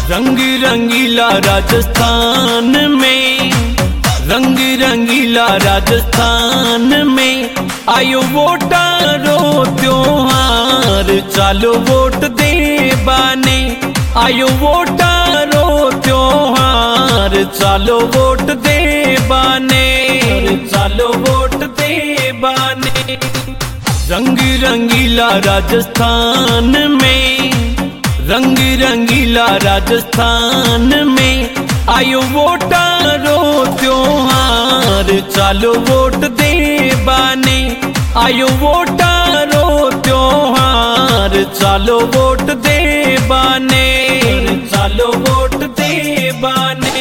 रंग रंगीला राजस्थान में, रंग रंगीला राजस्थान में आयो वोटारो त्योहार, चालो वोट दे बाने। आयो वोटारो त्योहार, चालो वोट दे बाने, चालो वोट दे बाने। रंग रंगीला राजस्थान में, रंग रंगीला राजस्थान में आयो वोटारो त्योहार, चालो वोट दे बाने। आयो वोटारो त्योहार, चालो वोट दे बाने, चालो वोट दे बाने।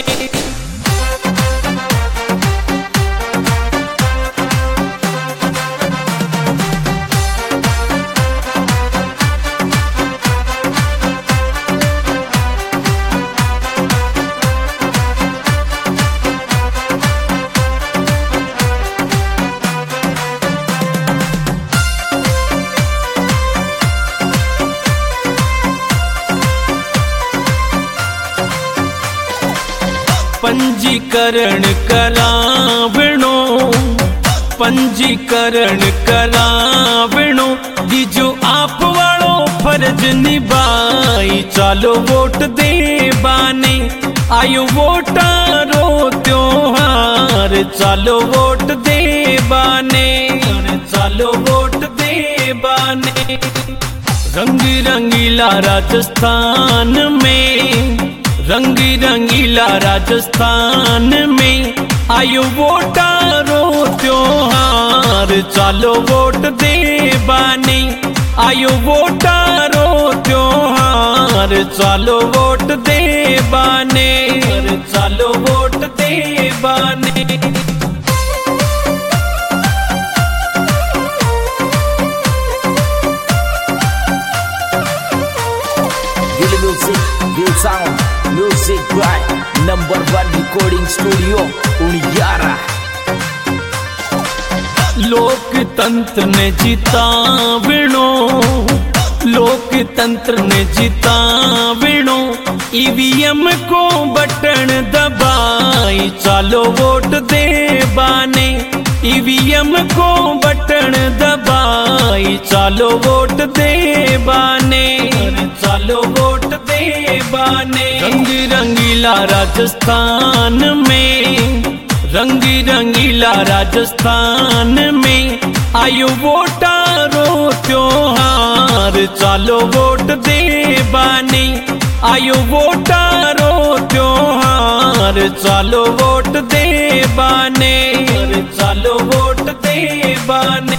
पंजीकरण करावणो, पंजीकरण करावणो, दीजो आप वालो फर्ज निभाई, चालो वोट दे बाने। आयो वोटारो त्योहार, चालो वोट दे बाने, चालो वोट दे बाने। रंग रंगीला राजस्थान में, रंग रंगीला राजस्थान में आयो वोटारो त्योहार, चालो वोट दे बाने। आयो वोटारो त्योहार, चालो वोट दे बाने, चालो वोट दे बाने। Real sound, music by #1 recording studio Uniara. लोकतंत्र ने जितावणो, लोकतंत्र ने जितावणो, ईवीएम को बटन दबाई, चालो वोट दे बाने। ईवीएम को बटन दबाई, चालो वोट दे बाने, चालो वोट दे बाने। रंग रंगीला राजस्थान में, रंग रंगीला राजस्थान में आयो वोटारो त्योहार, चालो वोट दे बाने। आयो वोटारो त्योहार, चालो वोट दे बाने, चालो वोट दे बाने।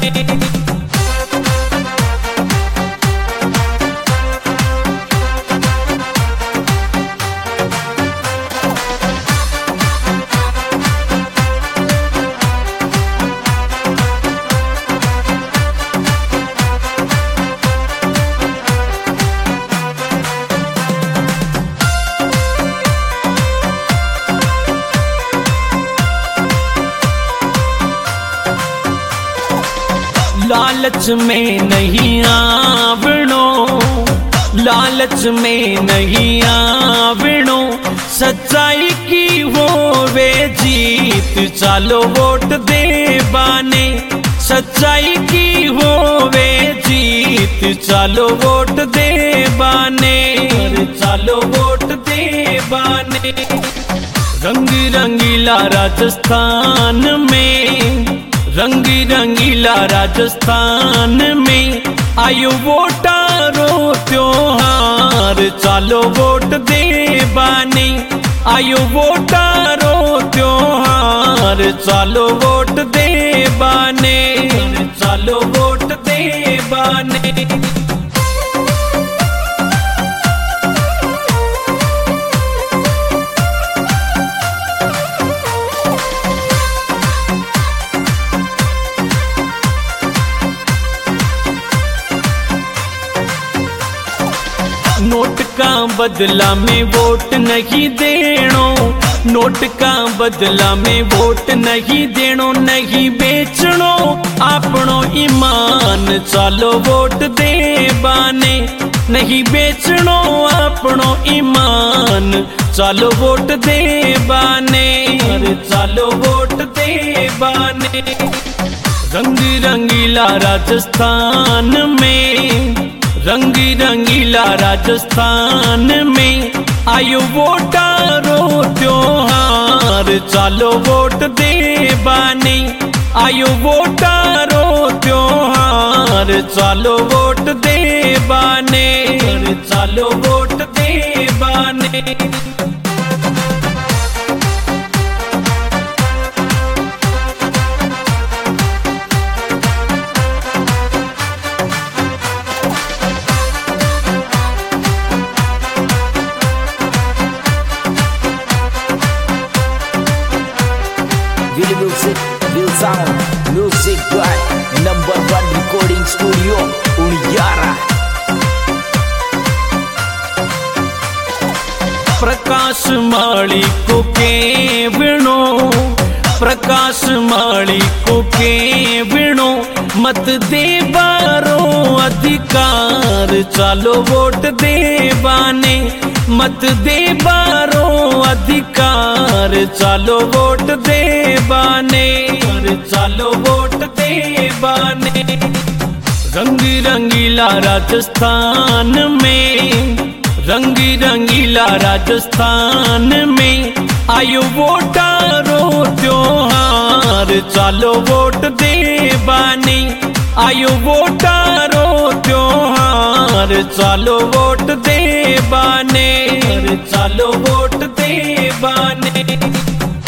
लालच में नहीं आवणो, लालच में नहीं आवणो, सच्चाई की होवे जीत, चालो वोट दे बाने। सच्चाई की होवे जीत, चालो वोट दे बाने, चालो वोट दे बाने। रंग रंगीला राजस्थान में, रंग रंगीला राजस्थान में आयो वोटारो त्योहार, चालो वोट दे बाने। आयो वोटारो त्योहार, चालो वोट दे बाने, चालो वोट दे बाने। नोट का बदला में वोट नहीं देनो, नोट का बदला में वोट नहीं देनो, नहीं बेचनो आपनो ईमान, चालो वोट दे बाने। नहीं बेचनो अपनो ईमान, चलो वोट दे बाने, अरे चलो वोट दे बाने। रंगी रंगीला राजस्थान में, रंगी रंगीला राजस्थान में, आयो वोटारो त्योहार, चलो वोट दे बाने, आयो वोटारो त्योहार, चलो वोट दे बाने, चलो वोट दे बाने। Real sound, music by #1 recording studio, Uniyara। Prakash Mali को के विणो, प्रकाश माली को के विणो, मत दे बारो अधिकार, चलो वोट दे बाने, मत दे बारो अधिकार, चलो वोट दे बाने, चलो वोट दे बाने। रंगी रंगीला राजस्थान में, रंगी रंगीला राजस्थान में, आयो वोटारो त्योहार, चलो वोट दे बाने, आयो वोटारो त्योहार, चलो वोट दे बाने, चलो वोट दे बाने।